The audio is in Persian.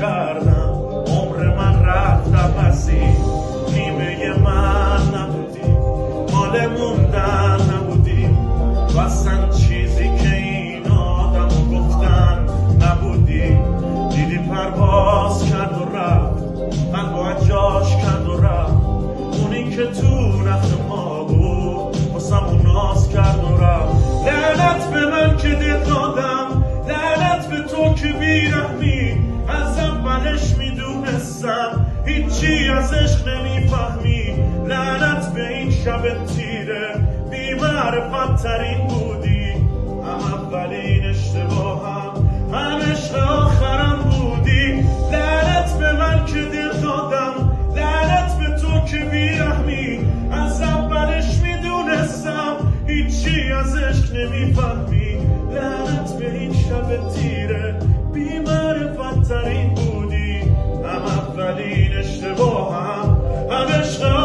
کردم عمر من رفت پسی نیمه من نبودی مال موندن نبودی و اصلا چیزی که این آدم گفتن نبودی دیدی پرواز کرد و رفت قلب جاش کرد و رفت اونی که تو نخت ما بود واسمون ناز کرد و رفت لعنت به من که دل دادم لعنت به تو که بیرحمی از اولش میدونستم هیچی از عشق نمیفهمی لعنت به این شب تیره بی معرفت ترین بودی هم اولین اشتباهم هم عشق آخرم بودی لعنت به من که دل دادم لعنت به تو که بیرحمی از اولش میدونستم هیچی از عشق نمیفهمی لعنت به این شب تیره بی معرفت ترین بودی هم اولین اشتباهم هم عشق